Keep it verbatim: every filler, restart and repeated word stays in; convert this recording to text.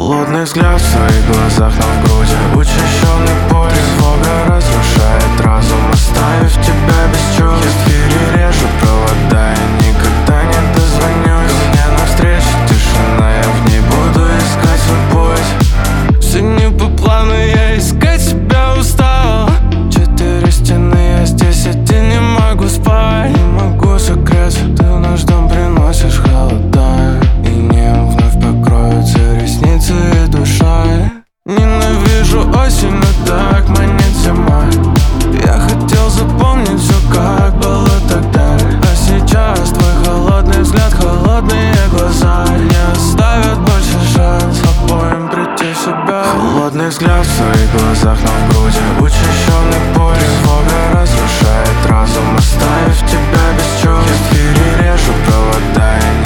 Холодный взгляд в своих глазах, но в груди учащенный пульс. Тревога разрушает разум, оставив тебя без чувств. Я перережу провода и никогда не дозвонюсь. Мне навстречу тишина, я в ней буду искать свой путь. Все не по плану, я искать себя устал. Четыре стены, я здесь один, не могу спать. Не могу согреться, ты в наш дом приносишь холода. И днем вновь покроются ресницы и душа. Ненавижу осень, но так манит зима. Я хотел запомнить все, как было тогда. А сейчас твой холодный взгляд, холодные глаза не оставят больше шанс обоим прийти в себя. Холодный взгляд в своих глазах, но в груди учащенный пульс. Тревога разрушает разум, оставив тебя без чувств. Я перережу провода и